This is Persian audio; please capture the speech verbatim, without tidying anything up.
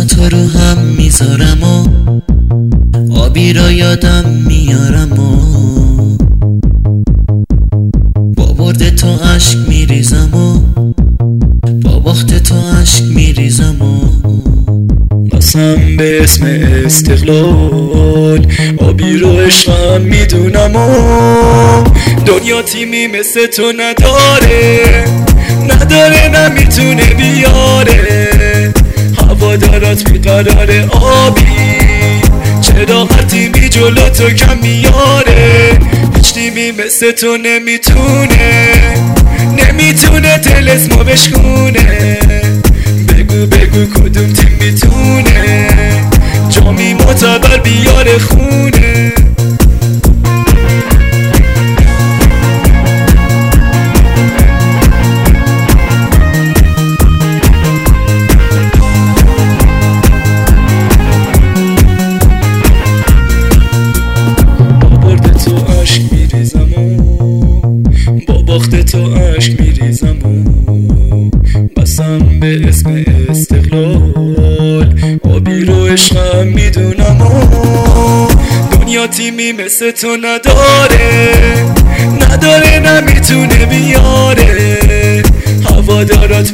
چشمات رو هم میذارم و آبی را یادم میارم و با برد تو عشق میریزم و با باخت تو عشق میریزم و قسم به اسم استقلال آبی رو عشقم میدونم و دنیا تیمی مثل تو نداره نداره نمیتونه بیاره هوادارات بیقرار آبی چرا هر تیمی جلو تو کم میاره هیچ تیمی مثل تو نمیتونه نمیتونه طلسمو بشکونه بگو بگو کدوم تیم میتونه جامی معتبر بیاره خونه با باخت تو عشق میریزم و قسم به اسم استقلال آبی رو عشقم میدونم و دنیا تیمی مثل تو نداره نداره نمیتونه بیاره هوادارات